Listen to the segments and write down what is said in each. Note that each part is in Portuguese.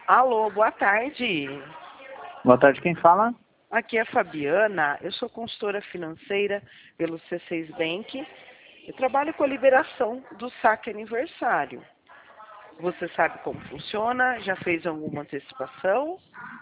Alô, boa tarde. Boa tarde, quem fala? Aqui é a Fabiana, eu sou consultora financeira pelo C6 Bank. Eu trabalho com a liberação do saque aniversário. Você sabe como funciona? Já fez alguma antecipação?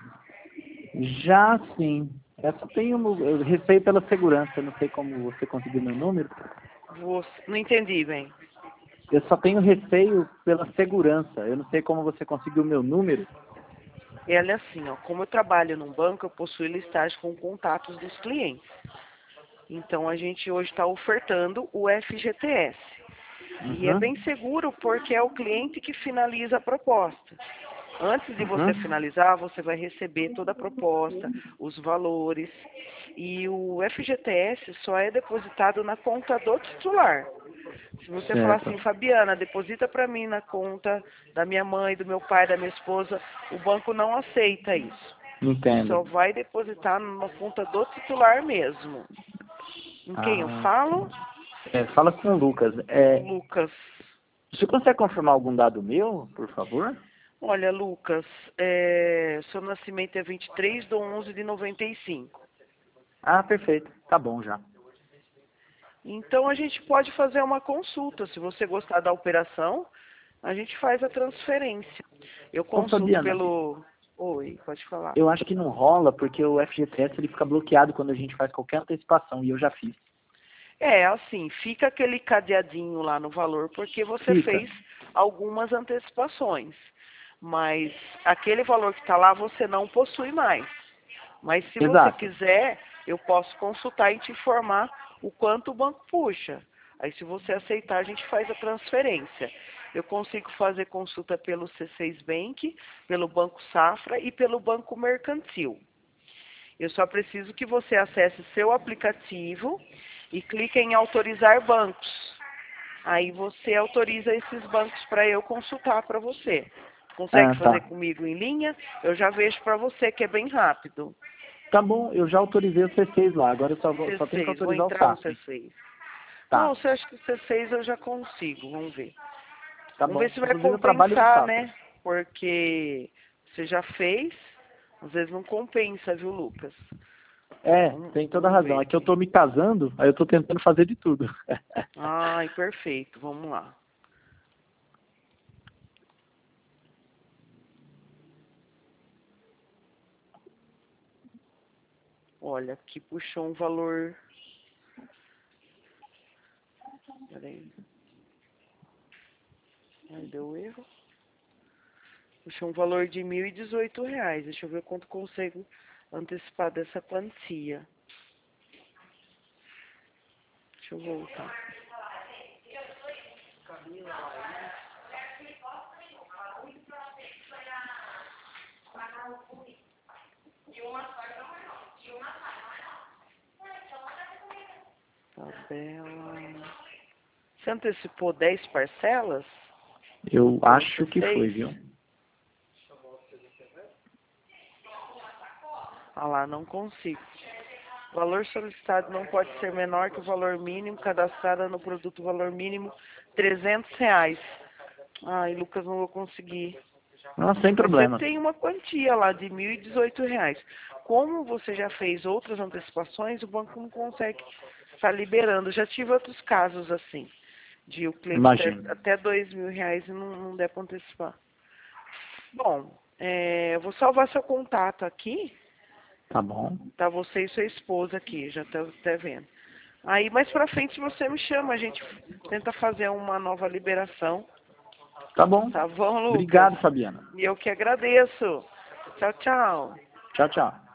Já sim. Eu só tenho eu receio pela segurança, não sei como você conseguiu meu número. Não entendi bem. Eu só tenho receio pela segurança. Eu não sei como você conseguiu meu número. Ela é assim, ó, como eu trabalho num banco, eu possuo listagem com contatos dos clientes. Então a gente hoje está ofertando o FGTS. E é bem seguro porque é o cliente que finaliza a proposta. Antes de você finalizar, você vai receber toda a proposta, os valores. E o FGTS só é depositado na conta do titular. Se você falar Certo. assim, Fabiana, deposita para mim na conta da minha mãe, do meu pai, da minha esposa, o banco não aceita isso. Só Entendo. vai depositar na conta do titular mesmo. Em quem eu Ah, falo? fala com o Lucas. Lucas. Você consegue confirmar algum dado meu, por favor? Olha, Lucas, seu nascimento é 23/11/95. Ah, perfeito. Tá bom já. Então a gente pode fazer uma consulta. Se você gostar da operação, a gente faz a transferência. Eu Ô, consulto Fabiana, pelo... Oi, pode falar. eu acho que não rola porque o FGTS ele fica bloqueado quando a gente faz qualquer antecipação e eu já fiz. É, assim, fica aquele cadeadinho lá no valor porque você Fica. fez algumas antecipações. Mas aquele valor que está lá você não possui mais. Mas se você Exato. quiser, eu posso consultar e te informar o quanto o banco puxa. Aí se você aceitar, a gente faz a transferência. Eu consigo fazer consulta pelo C6 Bank, pelo Banco Safra e pelo Banco Mercantil. Eu só preciso que você acesse seu aplicativo e clique em autorizar bancos. Aí você autoriza esses bancos para eu consultar para você. Consegue Ah, fazer tá. comigo em linha? Eu já vejo para você que é bem rápido. Tá bom, eu já autorizei o C6 lá, agora eu só tenho que C6, vou autorizar o entrar no SAF. C6. Não, Tá, você acha que o C6 eu já consigo, vamos ver. tá Vamos ver bom. se vai Inclusive eu trabalho no compensar, Safra. né? Porque você já fez, às vezes não compensa, viu, Lucas? Tem toda a Vamos razão. ver É que eu aqui. tô me casando, aí eu tô tentando fazer de tudo. Ai, perfeito, vamos lá. Olha, aqui puxou um valor... Peraí. Ai, deu erro. Puxou um valor de R$ 1.018. Deixa eu ver quanto consigo antecipar dessa quantia. Deixa eu voltar. Tabela. Você antecipou 10 parcelas? Eu Pelo acho que foi, C6? viu? Ah lá, não consigo. O valor solicitado não pode ser menor que o valor mínimo cadastrado no produto valor mínimo R$ 300. Ai, Lucas, não vou conseguir. Não, sem Mas você problema. tem uma quantia lá de R$ 1.018. Como você já fez outras antecipações, o banco não consegue estar liberando. Já tive outros casos assim, de o cliente ter Imagino. até R$ 2.000 e não der para antecipar. Bom, eu vou salvar seu contato aqui, Tá bom. tá? Você e sua esposa aqui, já tá até vendo. Aí mais pra frente você me chama, a gente tenta fazer uma nova liberação. Tá bom. Tá bom, Lucas? Obrigado, Fabiana. E eu que agradeço. Tchau, tchau. Tchau, tchau.